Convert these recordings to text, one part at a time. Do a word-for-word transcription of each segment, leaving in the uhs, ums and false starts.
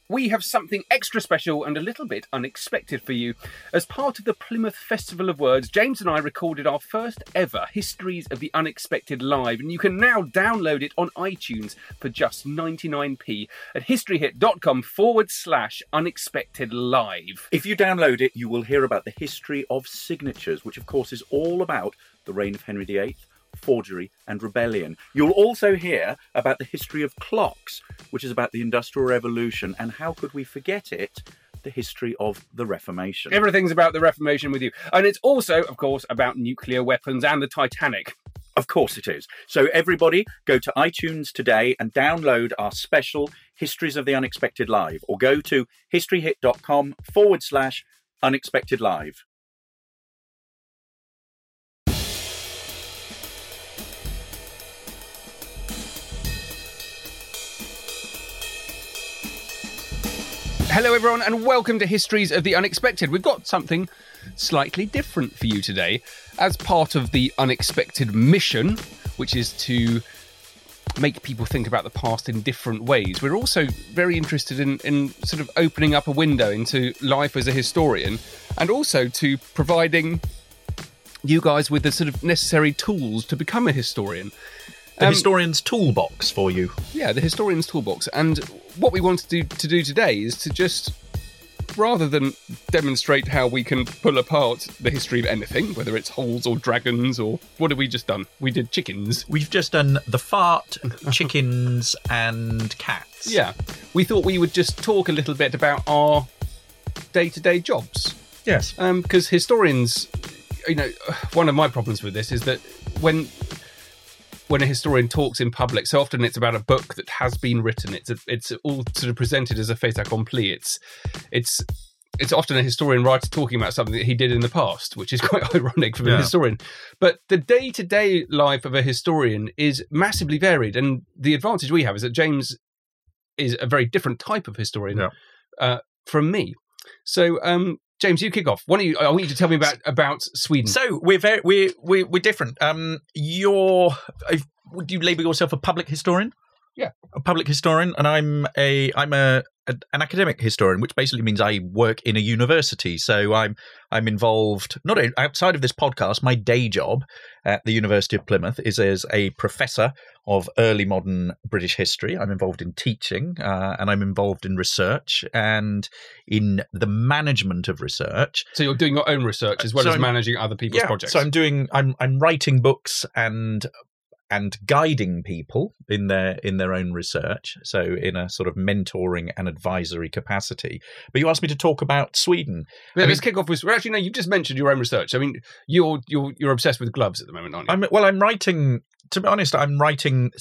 we have something extra special and a little bit unexpected for you. As part of the Plymouth Festival of Words, James and I recorded our first ever Histories of the Unexpected live, and you can now download it on iTunes for just ninety-nine p at historyhit.com forward slash unexpected live. If you download it, you will hear about the history of signatures, which of course is all about the reign of Henry the Eighth, forgery and rebellion. You'll also hear about the history of clocks, which is about the Industrial Revolution, and how could we forget it, the history of the Reformation. Everything's about the Reformation with you. And it's also, of course, about nuclear weapons and the Titanic. Of course it is. So everybody go to iTunes today and download our special Histories of the Unexpected Live, or go to historyhit.com forward slash unexpected live. Hello everyone and welcome to Histories of the Unexpected. We've got something slightly different for you today as part of the Unexpected mission, which is to make people think about the past in different ways. We're also very interested in, in sort of opening up a window into life as a historian, and also to providing you guys with the sort of necessary tools to become a historian. The Um, historian's toolbox for you. Yeah, the historian's toolbox. And what we want to do, to do today is to just, rather than demonstrate how we can pull apart the history of anything, whether it's holes or dragons or what have we just done? We did chickens. We've just done the fart, chickens, and cats. Yeah, we thought we would just talk a little bit about our day-to-day jobs. Yes. Um, because historians, you know, one of my problems with this is that when... when a historian talks in public, so often it's about a book that has been written. It's a, it's all sort of presented as a fait accompli. It's it's it's often a historian writer talking about something that he did in the past, which is quite ironic from yeah. a historian. But the day-to-day life of a historian is massively varied, and the advantage we have is that James is a very different type of historian yeah. uh, from me. So, um, James, you kick off. Why don't you? I want you to tell me about, about Sweden. So we're very we're we're, we're different. Um, you're would you label yourself a public historian? Yeah, a public historian, and I'm a I'm a, a an academic historian, which basically means I work in a university. So I'm I'm involved not outside of this podcast. My day job at the University of Plymouth is as a professor of early modern British history. I'm involved in teaching, uh, and I'm involved in research and in the management of research. So you're doing your own research as well so as I'm, managing other people's yeah, projects. So I'm doing I'm I'm writing books and and guiding people in their in their own research. So in a sort of mentoring and advisory capacity. But you asked me to talk about Sweden. Yeah, I let's mean, kick off with. Well, actually, no. You've just mentioned your own research. I mean, you're you're you're obsessed with gloves at the moment, aren't you? I'm, well, I'm writing. To be honest, I'm writing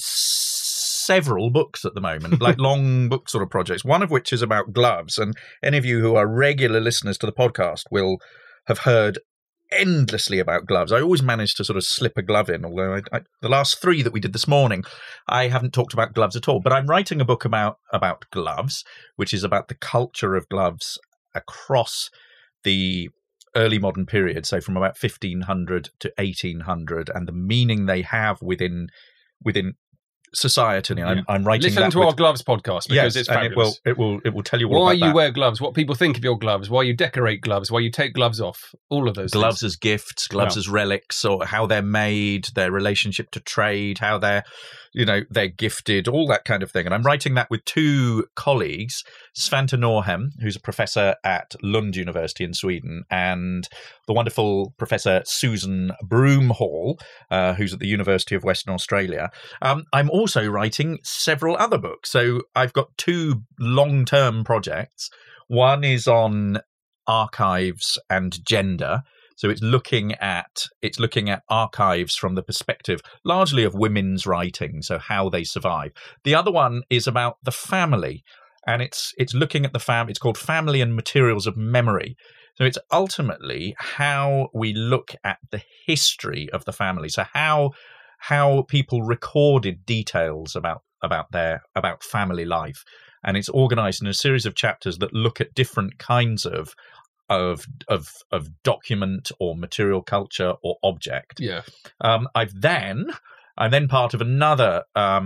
several books at the moment, like long book sort of projects. One of which is about gloves, and any of you who are regular listeners to the podcast will have heard endlessly about gloves. I always manage to sort of slip a glove in, although I, I, the last three that we did this morning, I haven't talked about gloves at all. But I'm writing a book about about gloves, which is about the culture of gloves across the early modern period, so from about fifteen hundred to eighteen hundred, and the meaning they have within within society. I'm, yeah. I'm writing Listen that to with, our gloves podcast because yes, it's and fabulous. it will it will it will tell you all why about you that. wear gloves, what people think of your gloves, why you decorate gloves, why you take gloves off, all of those gloves things. as gifts, gloves yeah. as relics, or how they're made, their relationship to trade, how they're you know they're gifted, all that kind of thing. And I'm writing that with two colleagues, Svante Norhem, who's a professor at Lund University in Sweden, and the wonderful Professor Susan Broomhall, uh, who's at the University of Western Australia. Um, I'm also writing several other books. So I've got two long-term projects. One is on archives and gender. So it's looking at it's looking at archives from the perspective largely of women's writing, so how they survive. The other one is about the family, and it's it's looking at the fam. It's called Family and Materials of Memory. So it's ultimately how we look at the history of the family. So how how people recorded details about about their about family life, and it's organised in a series of chapters that look at different kinds of of of of document or material culture or object. Yeah. Um, I've then I'm then part of another um,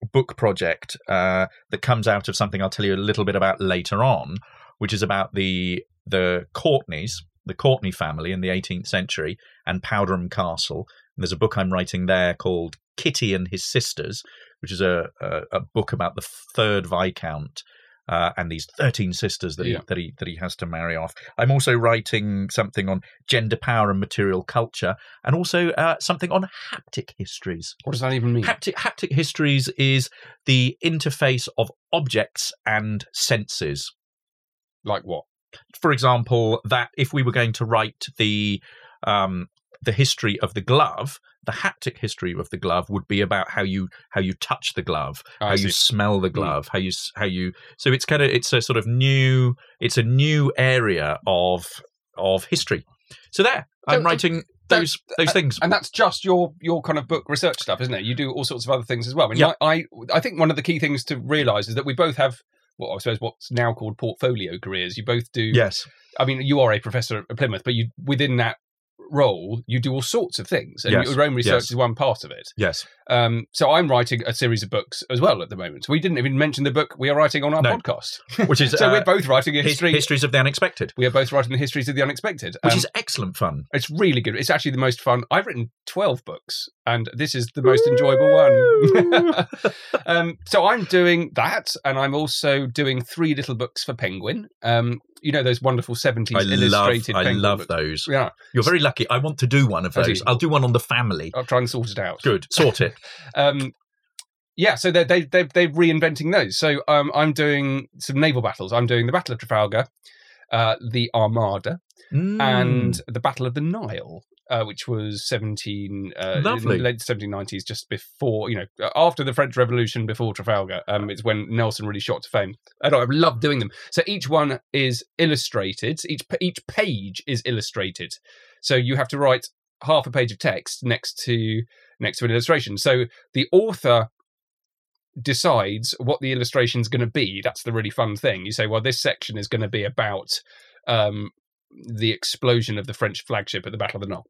book project uh, that comes out of something I'll tell you a little bit about later on, which is about the the Courtenays, the Courtenay family in the eighteenth century, and Powderham Castle. And there's a book I'm writing there called Kitty and His Sisters, which is a, a, a book about the third Viscount uh, and these thirteen sisters that, yeah. he, that he that he has to marry off. I'm also writing something on gender power and material culture, and also uh, something on haptic histories. What does that even mean? Haptic, haptic histories is the interface of objects and senses. Like what? For example, that if we were going to write the um, the history of the glove, the haptic history of the glove would be about how you how you touch the glove, oh, how you smell the glove, mm. how you how you. So it's kind of it's a sort of new it's a new area of of history. So there, so, I'm writing those that, those things, and that's just your your kind of book research stuff, isn't it? You do all sorts of other things as well. I mean, yeah. I, I I think one of the key things to realise is that we both have, well, I suppose what's now called portfolio careers. You both do. Yes. I mean, you are a professor at Plymouth, but you within that role, you do all sorts of things, and yes. your own research yes. is one part of it. Yes. Um, so I'm writing a series of books as well at the moment. We didn't even mention the book we are writing on our no. podcast, which is so uh, we're both writing a history, histories of the unexpected. We are both writing the histories of the unexpected, which um, is excellent fun. It's really good. It's actually the most fun. I've written twelve books, and this is the most enjoyable one. um, so I'm doing that, and I'm also doing three little books for Penguin. Um, you know those wonderful seventies I illustrated love, Penguin I love books? those. Yeah. You're very lucky. I want to do one of those. I'll do one on the family. I'll try and sort it out. Good. Sort it. um, yeah, so they're, they, they, they're reinventing those. So um, I'm doing some naval battles. I'm doing the Battle of Trafalgar, uh, the Armada, mm. and the Battle of the Nile. Uh, which was seventeen, uh, Lovely. late seventeen nineties, just before, you know, after the French Revolution, before Trafalgar. Um, it's when Nelson really shot to fame. I don't, I love doing them. So each one is illustrated. Each each page is illustrated. So you have to write half a page of text next to next to an illustration. So the author decides what the illustration is going to be. That's the really fun thing. You say, well, this section is going to be about um, the explosion of the French flagship at the Battle of the Nile.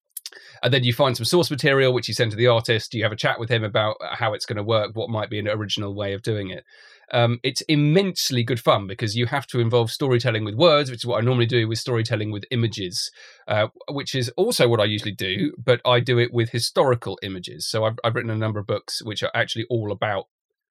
And then you find some source material, which you send to the artist. You have a chat with him about how it's going to work, what might be an original way of doing it. Um, it's immensely good fun because you have to involve storytelling with words, which is what I normally do with storytelling with images, uh, which is also what I usually do, but I do it with historical images. So I've, I've written a number of books which are actually all about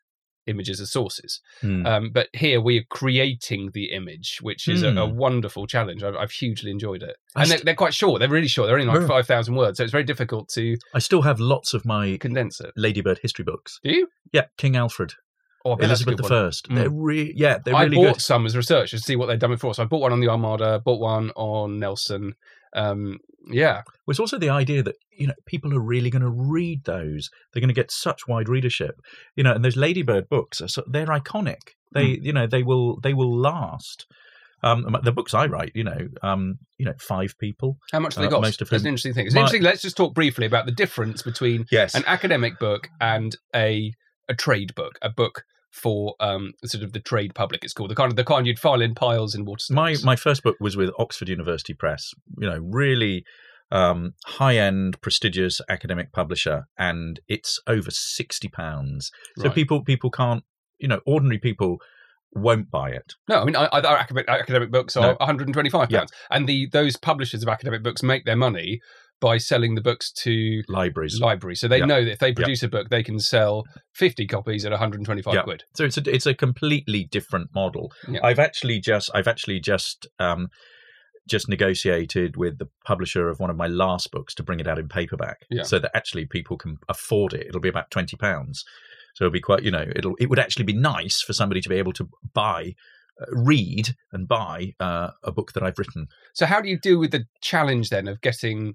images as sources. Mm. Um, but here we are creating the image, which is mm. a, a wonderful challenge. I've, I've hugely enjoyed it. And st- they're, they're quite short. They're really short. They're only like oh. five thousand words. So it's very difficult to I still have lots of my condense it. Ladybird history books. Do you? Yeah, King Alfred. Oh, Elizabeth the First. Mm. They're re- yeah, they're I really bought good. some as research to see what they'd done before. So I bought one on the Armada, bought one on Nelson. Um, yeah. Well, it's also the idea that, you know, people are really going to read those. They're going to get such wide readership. You know, and those Ladybird books, are so, they're iconic. They, mm. you know, they will they will last. Um, the books I write, you know, um, you know, five people. How much have they uh, got? Most of That's whom, an interesting thing. It's my, interesting. Let's just talk briefly about the difference between yes. an academic book and a a trade book, a book for um, sort of the trade public. It's called the kind of the kind you'd file in piles in Waterstones. My my first book was with Oxford University Press. You know, really um, high end, prestigious academic publisher, and it's over sixty pounds. So right. people people can't, you know, ordinary people won't buy it. No, I mean, our academic, academic books are no. one hundred twenty-five pounds, yeah. and the those publishers of academic books make their money by selling the books to libraries. Libraries, so they yep. know that if they produce yep. a book, they can sell fifty copies at one hundred twenty-five yep. quid. So it's a it's a completely different model. Yep. I've actually just I've actually just um, just negotiated with the publisher of one of my last books to bring it out in paperback, yeah. so that actually people can afford it. It'll be about twenty pounds. So it'll be quite, you know, it'll it would actually be nice for somebody to be able to buy. Uh, read and buy uh, a book that I've written. So how do you deal with the challenge then of getting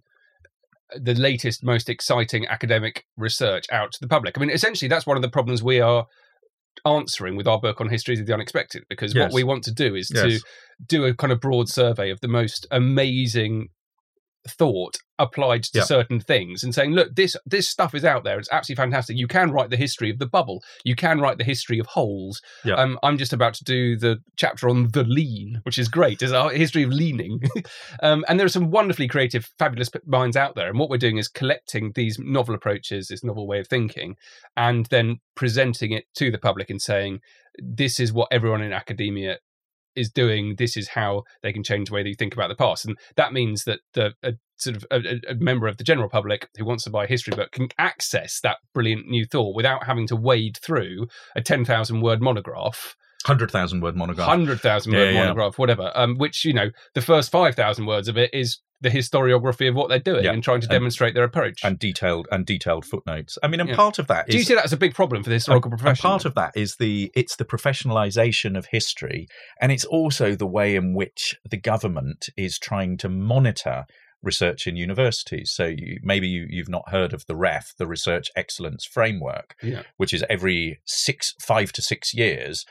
the latest, most exciting academic research out to the public? I mean, essentially, that's one of the problems we are answering with our book on Histories of the Unexpected, because yes. what we want to do is yes. to do a kind of broad survey of the most amazing thought applied to Yeah. certain things and saying, look, this this stuff is out there. It's absolutely fantastic. You can write the history of the bubble. You can write the history of holes. Yeah. Um, I'm just about to do the chapter on the lean, which is great. There's a history of leaning. um, and there are some wonderfully creative, fabulous minds out there. And what we're doing is collecting these novel approaches, this novel way of thinking, and then presenting it to the public and saying, this is what everyone in academia is doing. This is how they can change the way that you think about the past. And that means that the a, sort of a, a member of the general public who wants to buy a history book can access that brilliant new thought without having to wade through a ten thousand word monograph, one hundred thousand word monograph. one hundred thousand word Yeah, yeah. monograph, whatever, um, which, you know, the first five thousand words of it is the historiography of what they're doing Yeah. and trying to And- demonstrate their approach. and detailed and detailed footnotes. I mean, and Yeah. part of that is Do you see that as a big problem for the historical and, profession? and part of that is the it's the professionalization of history, and it's also the way in which the government is trying to monitor research in universities. So you, maybe you, you've not heard of the R E F, the Research Excellence Framework, Yeah. which is every six, five to six years,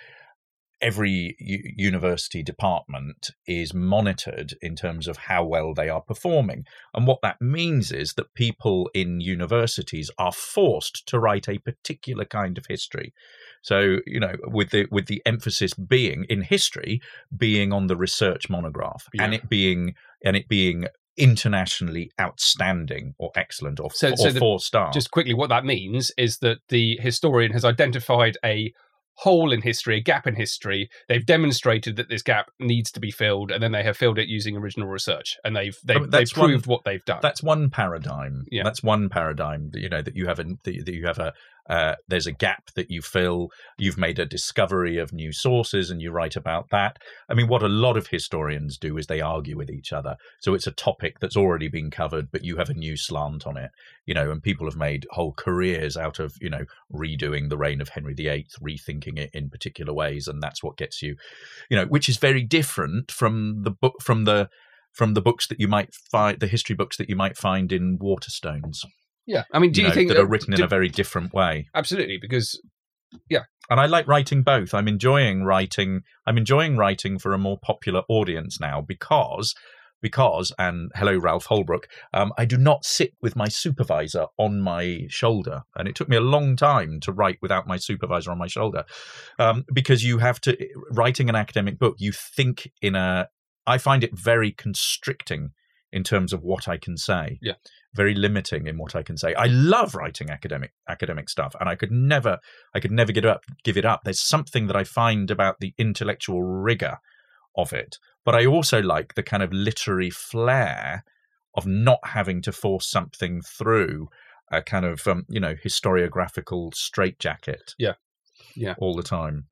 every u- university department is monitored in terms of how well they are performing. And what that means is that people in universities are forced to write a particular kind of history. So, you know, with the with the emphasis being in history, being on the research monograph, Yeah. and it being and it being internationally outstanding or excellent or, So- or so the- four star. Just quickly, what that means is that the historian has identified a hole in history, a gap in history. They've demonstrated that this gap needs to be filled, and then they have filled it using original research, and they've they've, I mean, they've that's one- proved what they've done. That's one paradigm. Yeah. That's one paradigm. that, You know that you have a that you have a uh, there's a gap that you fill. You've made a discovery of new sources, and you write about that. I mean, what a lot of historians do is they argue with each other. So it's a topic that's already been covered, but you have a new slant on it. You know, and people have made whole careers out of you know redoing the reign of Henry the Eighth, rethinking it in particular ways, and that's what gets you, you know, which is very different from the book from the. From the books that you might find, the history books that you might find in Waterstones, yeah, I mean, do you you, know, think that are written in do- a very different way? absolutely, because And I like writing both. I'm enjoying writing. I'm enjoying writing for a more popular audience now because, because, and hello, Ralph Holbrook. Um, I do not sit with my supervisor on my shoulder, and it took me a long time to write without my supervisor on my shoulder, um, because you have to writing an academic book. You think in a. I find it very constricting in terms of what I can say. Yeah. Very limiting in what I can say. I love writing academic academic stuff, and I could never, I could never get up, give it up. There's something that I find about the intellectual rigor of it, but I also like the kind of literary flair of not having to force something through a kind of, um, you know, historiographical straitjacket. Yeah. Yeah. all the time.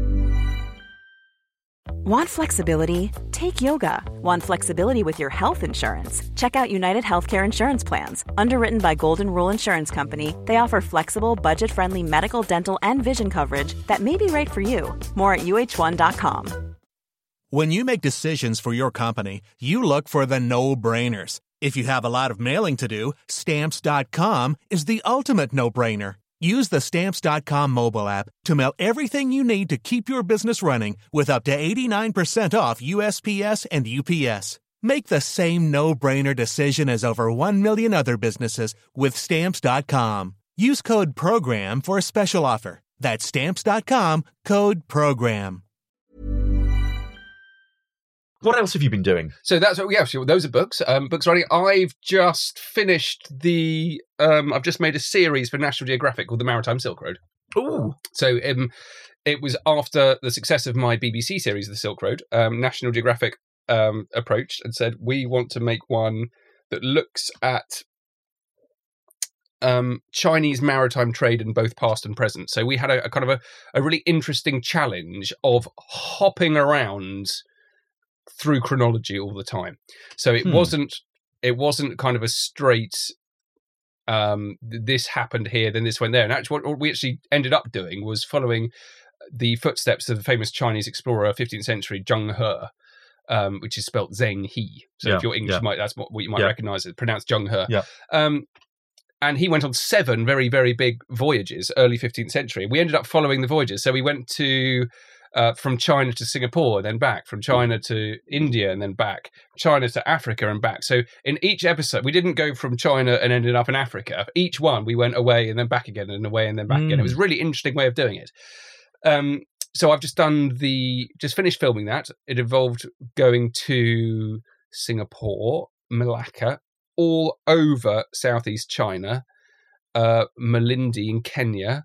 Want flexibility? Take yoga. Want flexibility with your health insurance? Check out United Healthcare Insurance Plans. Underwritten by Golden Rule Insurance Company, they offer flexible, budget-friendly medical, dental, and vision coverage that may be right for you. More at U H one dot com. When you make decisions for your company, you look for the no-brainers. If you have a lot of mailing to do, Stamps dot com is the ultimate no-brainer. Use the Stamps dot com mobile app to mail everything you need to keep your business running with up to eighty-nine percent off U S P S and U P S. Make the same no-brainer decision as over one million other businesses with Stamps dot com. Use code PROGRAM for a special offer. That's Stamps dot com, code PROGRAM. What else have you been doing? So that's what we have. So those are books. Um, books writing. I've just finished the. Um, I've just made a series for National Geographic called The Maritime Silk Road. Ooh, So um, it was after the success of my B B C series, The Silk Road. Um, National Geographic um, approached and said, "We want to make one that looks at um, Chinese maritime trade in both past and present." So we had a, a kind of a, a really interesting challenge of hopping around through chronology all the time. So it Hmm. wasn't it wasn't kind of a straight um this happened here, then this went there. And actually what we actually ended up doing was following the footsteps of the famous Chinese explorer, fifteenth century Zheng He, um, which is spelt Zheng He. So Yeah, if you're English, yeah. you might, that's what, what you might Yeah. recognize it, pronounced Zheng He. Yeah. Um, and he went on seven very, very big voyages, early fifteenth century. We ended up following the voyages. So we went to uh, from China to Singapore and then back, from China to India and then back, China to Africa and back. So in each episode, we didn't go from China and ended up in Africa. Each one, we went away and then back again and away and then back mm. again. It was a really interesting way of doing it. Um, so I've just done the, just finished filming that. It involved going to Singapore, Malacca, all over Southeast China, uh, Malindi in Kenya,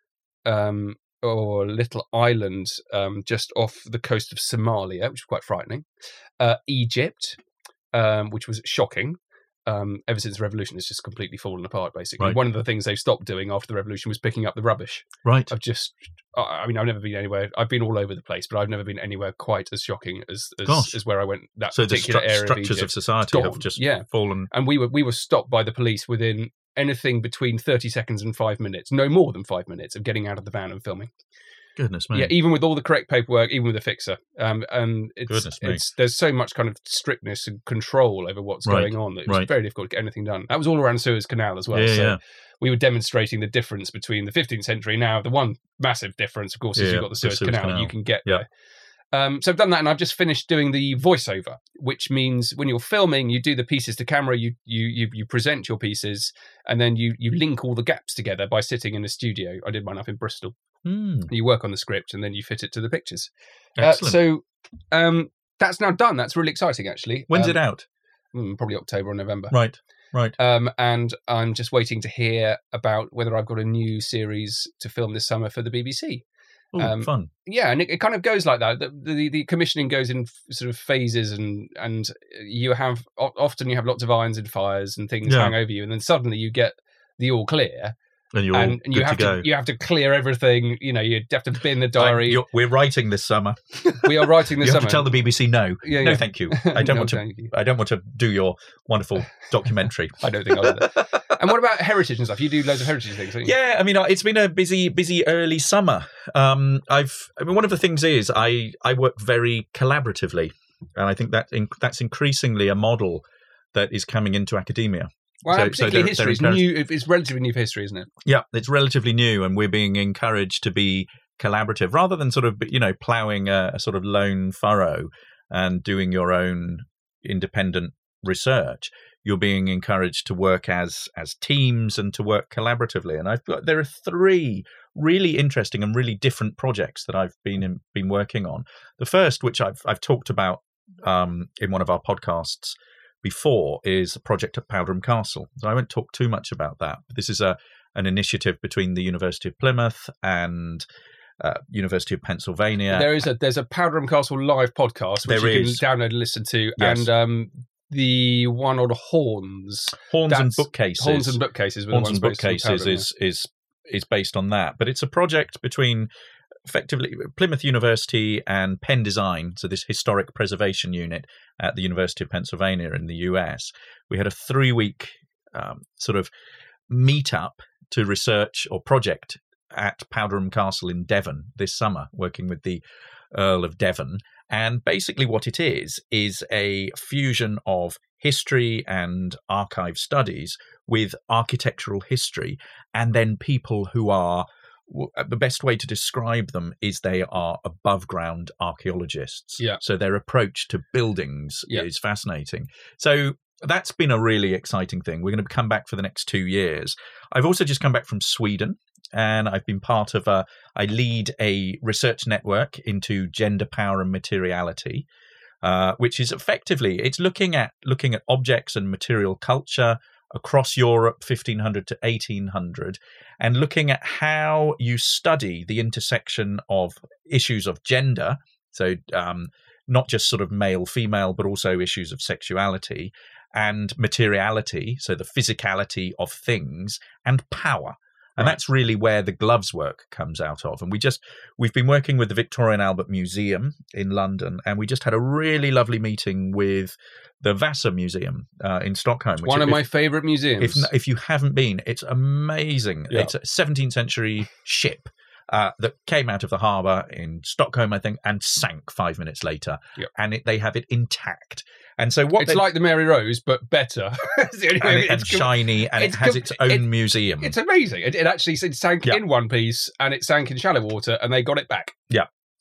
um, or a little island um, just off the coast of Somalia, which was quite frightening, uh, Egypt, um, which was shocking. Um, ever since the revolution, it's just completely fallen apart, basically. Right. One of the things they've stopped doing after the revolution was picking up the rubbish. Right. I've just, I mean, I've never been anywhere, I've been all over the place, but I've never been anywhere quite as shocking as as, as where I went, that so particular the stru- area of structures Egypt. of society have just yeah. fallen. And we were we were stopped by the police within anything between thirty seconds and five minutes, no more than five minutes of getting out of the van and filming. Goodness me. Yeah, even with all the correct paperwork, even with a fixer. Um, and it's, Goodness me. it's there's so much kind of strictness and control over what's Right. going on that it's Right. very difficult to get anything done. That was all around Suez Canal as well. Yeah, so yeah. we were demonstrating the difference between the fifteenth century now. The one massive difference, of course, is Yeah, you've got the the Suez, Suez Canal, Canal. you can get Yeah. there. Um, so I've done that, and I've just finished doing the voiceover, which means when you're filming, you do the pieces to camera, you you you, you present your pieces, and then you you link all the gaps together by sitting in a studio. I did mine up in Bristol. Mm. You work on the script, and then you fit it to the pictures. Uh, Excellent. so um, that's now done. That's really exciting, actually. When's um, it out? mm, Probably October or November. Right. Right. Um, and I'm just waiting to hear about whether I've got a new series to film this summer for the B B C. Ooh, um, fun. Yeah, and it, it kind of goes like that. The, the, the commissioning goes in f- sort of phases, and and you have o- often you have lots of irons and fires and things Yeah. hang over you, and then suddenly you get the all clear, And you're all and, and you good have to go. you have to clear everything. You know, you have to bin the I'm- diary. you're- we're writing this summer. We are writing this you have summer. to tell the B B C no. Yeah, no, yeah. thank you. I don't No, want to. thank you. I don't want to do your wonderful documentary. I don't think I'll do that. And what about heritage and stuff? You do loads of heritage things, don't you? Yeah, I mean, it's been a busy, busy early summer. Um, I've, I mean, one of the things is I, I work very collaboratively, and I think that in, that's increasingly a model that is coming into academia. Well, So- and so particularly they're- history they're is encouraged- new. It's relatively new for history, isn't it? Yeah, it's relatively new, and we're being encouraged to be collaborative rather than sort of, you know, ploughing a, a sort of lone furrow and doing your own independent research. You're being encouraged to work as as teams and to work collaboratively. And I've got there are three really interesting and really different projects that I've been in, been working on. The first, which I've I've talked about um, in one of our podcasts before, is a project at Powderham Castle. So I won't talk too much about that. But this is a an initiative between the University of Plymouth and uh, University of Pennsylvania. There is a there's a Powderham Castle live podcast which There you is. can download and listen to, Yes. and um, the one on horns, Horns and that's- bookcases. horns and bookcases, were the Horns ones and based in bookcases Powderham, is is is based on that, but it's a project between effectively Plymouth University and Penn Design, so this historic preservation unit at the University of Pennsylvania in the U S. We had a three-week um, sort of meet-up to research or project at Powderham Castle in Devon this summer, working with the Earl of Devon. And basically what it is, is a fusion of history and archive studies with architectural history, and then people who are, the best way to describe them is they are above ground archaeologists. Yeah. So their approach to buildings Yeah. is fascinating. So that's been a really exciting thing. We're going to come back for the next two years. I've also just come back from Sweden, and I've been part of a, I lead a research network into gender, power and materiality, uh, which is effectively, it's looking at looking at objects and material culture across Europe, fifteen hundred to eighteen hundred, and looking at how you study the intersection of issues of gender, so um, not just sort of male, female, but also issues of sexuality, and materiality, so the physicality of things, and power. And Right. that's really where the gloves work comes out of. And we just, we've been working with the Victoria and Albert Museum in London, and we just had a really lovely meeting with the Vasa Museum uh, in Stockholm. Which One of if, my favourite museums. if, if you haven't been, it's amazing. Yeah. It's a seventeenth century ship uh, that came out of the harbour in Stockholm, I think, and sank five minutes later. Yep. And it, they have it intact. And so what it's they- like the Mary Rose, but better. It's the only way- and, it- and it's com- shiny, and it it's has com- its own it- museum. It's amazing. It, it actually it sank Yeah. in one piece, and it sank in shallow water, and they got it back. Yeah.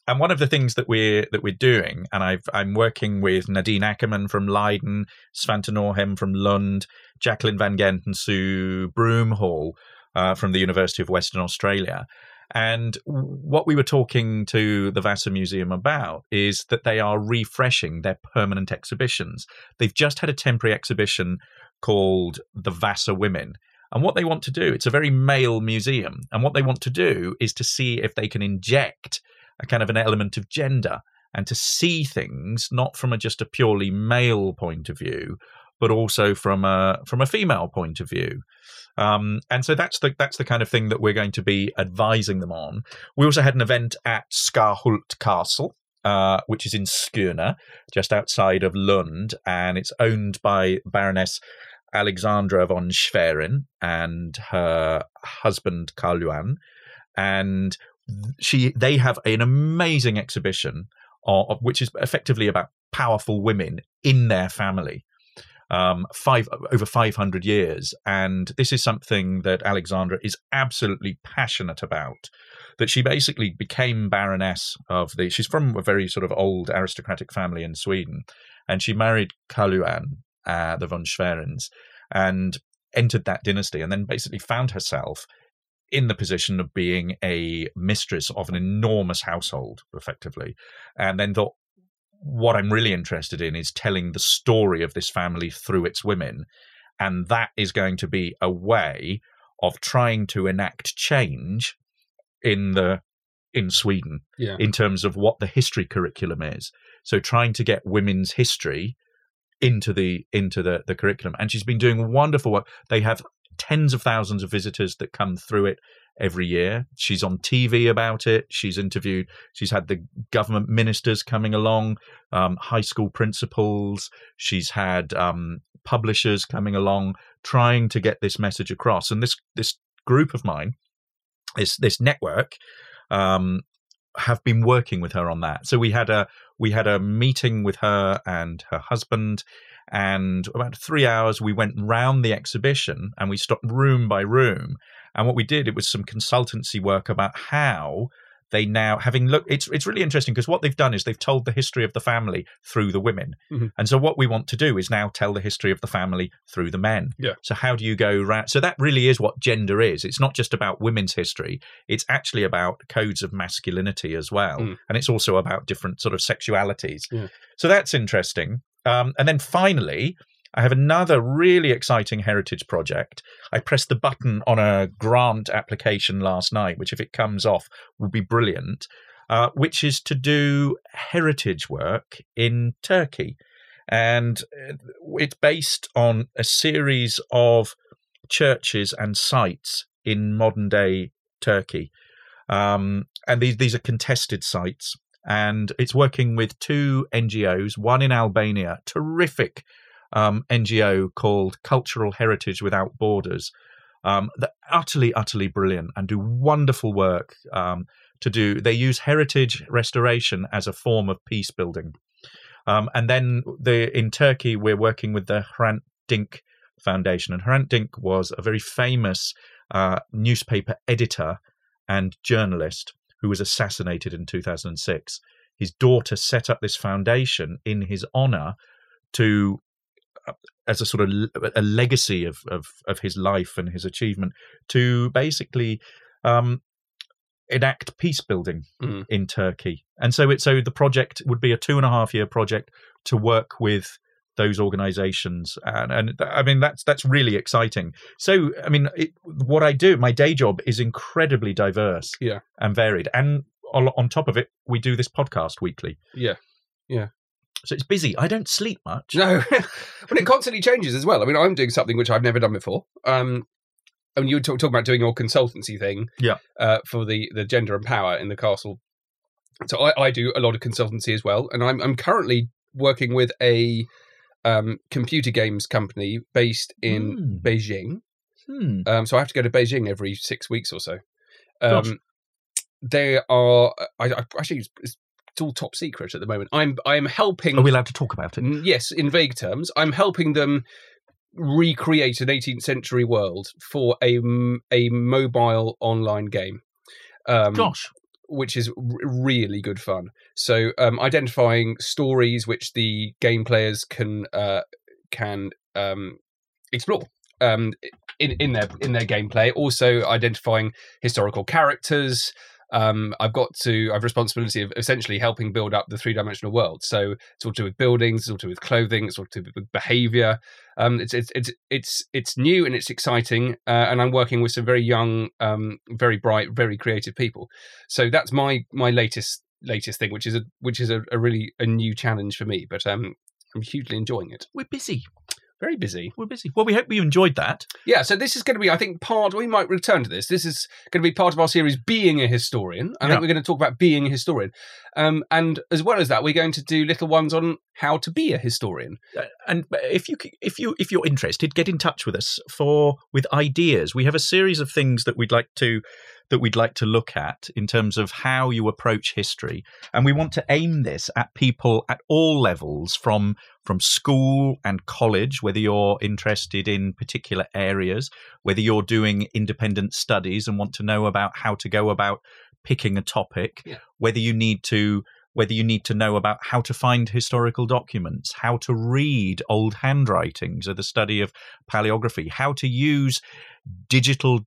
and one of the things that we're that we're doing, and I've, I'm working with Nadine Ackerman from Leiden, Svante Norhem from Lund, Jacqueline Van Gent and Sue Broomhall uh, from the University of Western Australia. And what we were talking to the Vassar Museum about is that they are refreshing their permanent exhibitions. They've just had a temporary exhibition called The Vassar Women. And what they want to do, it's a very male museum. And what they want to do is to see if they can inject a kind of an element of gender and to see things not from a, just a purely male point of view, but also from a from a female point of view. Um, and so that's the that's the kind of thing that we're going to be advising them on. We also had an event at Skarhult Castle, uh, which is in Skåne, just outside of Lund, and it's owned by Baroness Alexandra von Schwerin and her husband Karl Johan. And she they have an amazing exhibition, of, which is effectively about powerful women in their family. Um, five over five hundred years, and this is something that Alexandra is absolutely passionate about. That she basically became Baroness of the. She's from a very sort of old aristocratic family in Sweden, and she married Karl Johan, uh, the von Schwerins, and entered that dynasty, and then basically found herself in the position of being a mistress of an enormous household, effectively, and then thought, what I'm really interested in is telling the story of this family through its women. And that is going to be a way of trying to enact change in the in Sweden yeah. in terms of what the history curriculum is. So trying to get women's history into the into the, the curriculum. And she's been doing wonderful work. They have tens of thousands of visitors that come through it every year. She's on T V about it. She's interviewed, she's had the government ministers coming along, um, high school principals. She's had um, publishers coming along trying to get this message across. And this this group of mine, this this network, um, have been working with her on that. So we had a we had a meeting with her and her husband, and about three hours we went round the exhibition and we stopped room by room. And what we did, it was some consultancy work about how they now, having looked, it's it's really interesting because what they've done is they've told the history of the family through the women. Mm-hmm. And so what we want to do is now tell the history of the family through the men. Yeah. So how do you go around? So that really is what gender is. It's not just about women's history. It's actually about codes of masculinity as well. Mm. And it's also about different sort of sexualities. Yeah. So that's interesting. Um, and then finally, I have another really exciting heritage project. I pressed the button on a grant application last night, which if it comes off will be brilliant, uh, which is to do heritage work in Turkey. And it's based on a series of churches and sites in modern-day Turkey. Um, and these, these are contested sites. And it's working with two N G Os, one in Albania, terrific Um, N G O called Cultural Heritage Without Borders. Um, they're utterly, utterly brilliant and do wonderful work um, to do. They use heritage restoration as a form of peace building. Um, and then the, in Turkey, we're working with the Hrant Dink Foundation. And Hrant Dink was a very famous uh, newspaper editor and journalist who was assassinated in two thousand six. His daughter set up this foundation in his honor to as a sort of a legacy of, of, of his life and his achievement to basically um, enact peace building mm. in Turkey. And so it, so the project would be a two and a half year project to work with those organizations. And, and I mean, that's, that's really exciting. So, I mean, it, what I do, my day job is incredibly diverse yeah. and varied. And on, on top of it, we do this podcast weekly. Yeah. Yeah. So it's busy. I don't sleep much. No, but it constantly changes as well. I mean, I'm doing something which I've never done before. Um, I mean, you were talk, talking about doing your consultancy thing, yeah, uh, for the, the gender and power in the castle. So I, I do a lot of consultancy as well, and I'm I'm currently working with a um, computer games company based in mm. Beijing. Hmm. Um, so I have to go to Beijing every six weeks or so. Um, they are. I, I actually. It's, It's all top secret at the moment. I'm I'm helping. Are we allowed to talk about it? Yes, in vague terms. I'm helping them recreate an eighteenth century world for a a mobile online game. Um, Gosh, which is r- really good fun. So um, identifying stories which the game players can uh, can um, explore um, in in their in their gameplay. Also identifying historical characters. Um, I've got to, I've responsibility of essentially helping build up the three-dimensional world. So it's all to do with buildings, it's all to do with clothing, it's all to do with behavior. Um, it's, it's, it's, it's, it's new and it's exciting. Uh, and I'm working with some very young, um, very bright, very creative people. So that's my, my latest, latest thing, which is a, which is a, a really a new challenge for me, but, um, I'm hugely enjoying it. We're busy. Very busy. We're busy. Well, we hope you enjoyed that. Yeah, so this is going to be, I think, part, we might return to this. This is going to be part of our series, Being a Historian. I Yeah. think we're going to talk about being a historian. Um, and as well as that, we're going to do little ones on how to be a historian. Uh, and if you if you if you're interested, get in touch with us for with ideas. We have a series of things that we'd like to that we'd like to look at in terms of how you approach history, and we want to aim this at people at all levels, from from school and college, whether you're interested in particular areas, whether you're doing independent studies and want to know about how to go about picking a topic, Yeah. whether you need to whether you need to know about how to find historical documents, how to read old handwritings or the study of paleography, how to use digital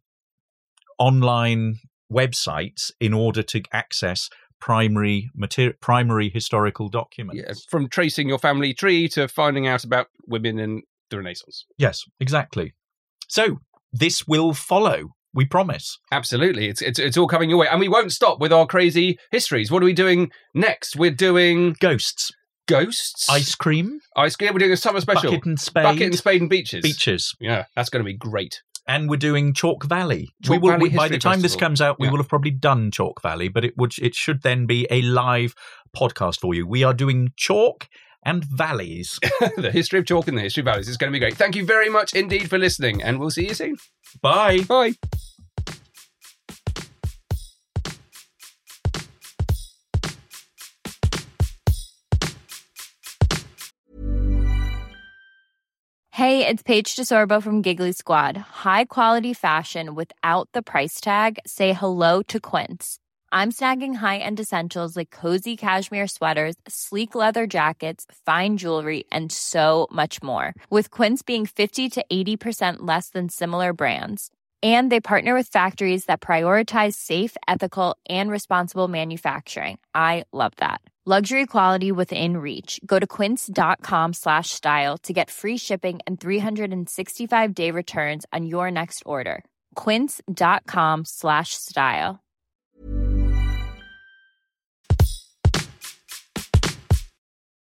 online websites in order to access primary material, primary historical documents. Yeah, from tracing your family tree to finding out about women in the Renaissance. Yes, exactly. So this will follow. We promise. Absolutely. It's, it's it's all coming your way. And we won't stop with our crazy histories. What are we doing next? We're doing Ghosts, ghosts. ice cream, Ice cream. We're doing a summer special. bucket and spade, Bucket and Spade and Beaches. beaches. Yeah, that's going to be great. And we're doing Chalk Valley. Chalk we will, Valley we, by the History time this Festival. comes out, we Yeah. will have probably done Chalk Valley, but it would it should then be a live podcast for you. We are doing chalk and valleys. The history of chalk and the history of valleys is going to be great. Thank you very much indeed for listening, and we'll see you soon. Bye. Bye. Hey, it's Paige DeSorbo from Giggly Squad. High quality fashion without the price tag. Say hello to Quince. I'm snagging high-end essentials like cozy cashmere sweaters, sleek leather jackets, fine jewelry, and so much more. With Quince being fifty to eighty percent less than similar brands. And they partner with factories that prioritize safe, ethical, and responsible manufacturing. I love that. Luxury quality within reach. Go to quince.com slash style to get free shipping and three sixty-five day returns on your next order. Quince.com slash style.